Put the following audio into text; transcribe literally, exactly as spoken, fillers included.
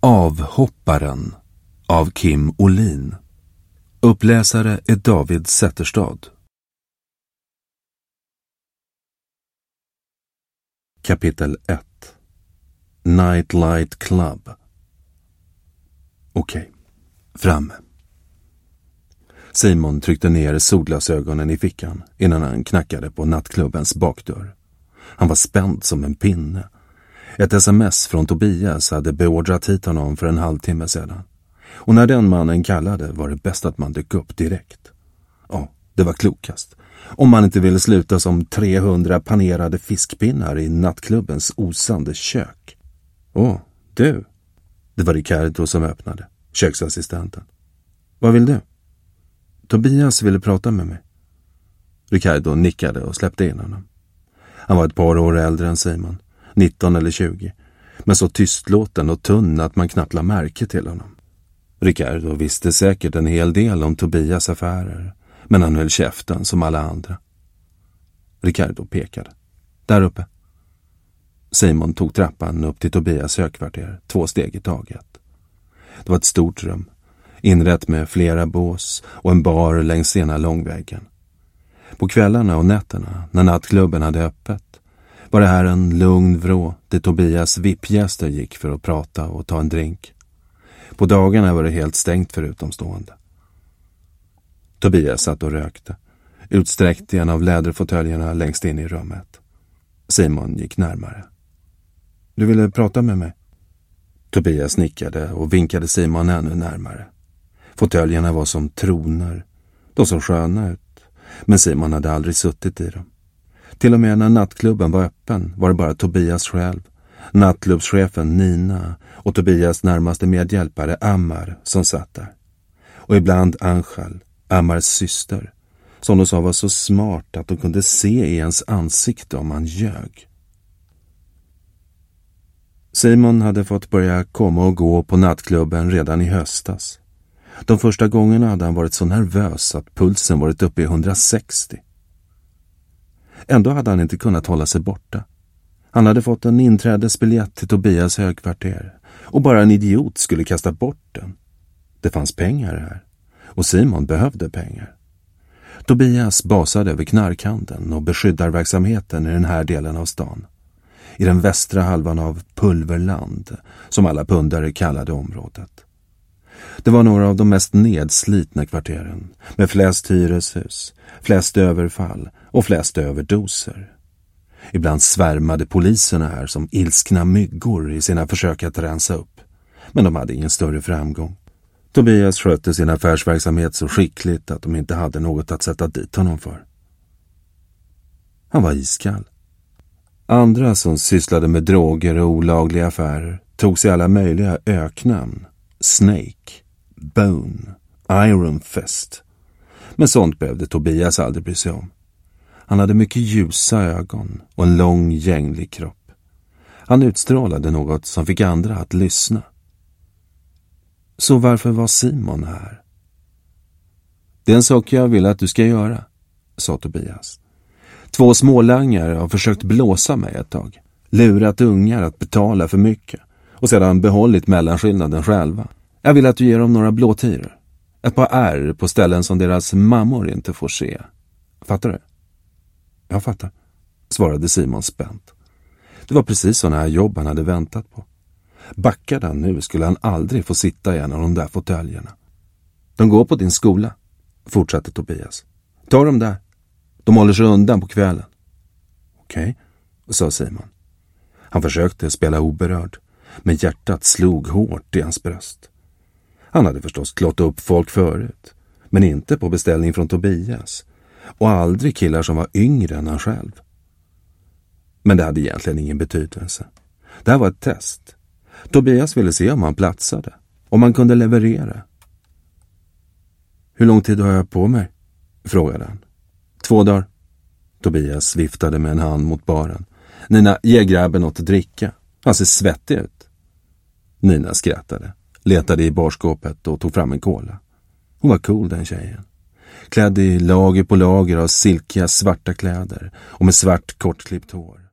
Avhopparen av Kim Olin. Uppläsare är David Zetterstad. Kapitel ett. Nightlight Club. Okej, framme. Simon tryckte ner solglasögonen i fickan innan han knackade på nattklubbens bakdörr. Han var spänd som en pinne. Ett sms från Tobias hade beordrat hit honom för en halvtimme sedan. Och när den mannen kallade var det bäst att man dök upp direkt. Ja, det var klokast. Om man inte ville sluta som trehundra panerade fiskpinnar i nattklubbens osande kök. Åh, du. Det var Ricardo som öppnade, köksassistenten. Vad vill du? Tobias ville prata med mig. Ricardo nickade och släppte in honom. Han var ett par år äldre än Simon, nitton eller tjugo, men så tystlåten och tunn att man knappt la märke till honom. Ricardo visste säkert en hel del om Tobias affärer, men han höll käften som alla andra. Ricardo pekade. Där uppe. Simon tog trappan upp till Tobias högkvarter, två steg i taget. Det var ett stort rum, inrätt med flera bås och en bar längs ena långväggen. På kvällarna och nätterna, när nattklubben hade öppet, var det här en lugn vrå där Tobias V I P-gäster gick för att prata och ta en drink. På dagarna var det helt stängt för utomstående. Tobias satt och rökte, utsträckt i en av läderfåtöljerna längst in i rummet. Simon gick närmare. Du ville prata med mig? Tobias nickade och vinkade Simon ännu närmare. Fåtöljerna var som troner. De såg sköna ut, men Simon hade aldrig suttit i dem. Till och med när nattklubben var öppen var det bara Tobias själv, nattklubbschefen Nina och Tobias närmaste medhjälpare Ammar som satt där. Och ibland Angel, Ammars syster, som de sa var så smart att de kunde se i ens ansikte om man ljög. Simon hade fått börja komma och gå på nattklubben redan i höstas. De första gångerna hade han varit så nervös att pulsen varit uppe i hundrasextio. Ändå hade han inte kunnat hålla sig borta. Han hade fått en inträdesbiljett till Tobias högkvarter och bara en idiot skulle kasta bort den. Det fanns pengar här och Simon behövde pengar. Tobias basade över knarkhandeln och beskyddarverksamheten i den här delen av stan. I den västra halvan av Pulverland, som alla pundare kallade området. Det var några av de mest nedslitna kvarteren, med flest hyreshus, flest överfall och flest överdoser. Ibland svärmade poliserna här som ilskna myggor i sina försök att rensa upp, men de hade ingen större framgång. Tobias skötte sin affärsverksamhet så skickligt att de inte hade något att sätta dit honom för. Han var iskall. Andra som sysslade med droger och olagliga affärer tog sig alla möjliga öknamn. Snake, Bone, Iron Fist. Men sånt behövde Tobias aldrig bry sig om. Han hade mycket ljusa ögon och en lång gänglig kropp. Han utstrålade något som fick andra att lyssna. Så varför var Simon här? Det är en sak jag vill att du ska göra, sa Tobias. Två smålangare har försökt blåsa mig ett tag. Lurat ungar att betala för mycket och sedan behållit mellanskillnaden själva. Jag vill att du ger dem några blåtiror. Ett par ärr på ställen som deras mammor inte får se. Fattar du? Jag fattar, svarade Simon spänt. Det var precis sådana här jobb han hade väntat på. Backade han nu skulle han aldrig få sitta i en av de där fåtöljerna. De går på din skola, fortsatte Tobias. Ta dem där. De håller sig undan på kvällen. Okej, sa Simon. Han försökte spela oberörd, men hjärtat slog hårt i hans bröst. Han hade förstås klått upp folk förut, men inte på beställning från Tobias, och aldrig killar som var yngre än han själv. Men det hade egentligen ingen betydelse. Det här var ett test. Tobias ville se om han platsade, om han kunde leverera. Hur lång tid har jag på mig? Frågade han. Två dagar. Tobias viftade med en hand mot baren. Nina, ge grabben något att dricka. Han ser svettig ut. Nina skrattade, letade i barskåpet och tog fram en cola. Hon var cool, den tjejen. Klädd i lager på lager av silkiga svarta kläder och med svart kortklippt hår.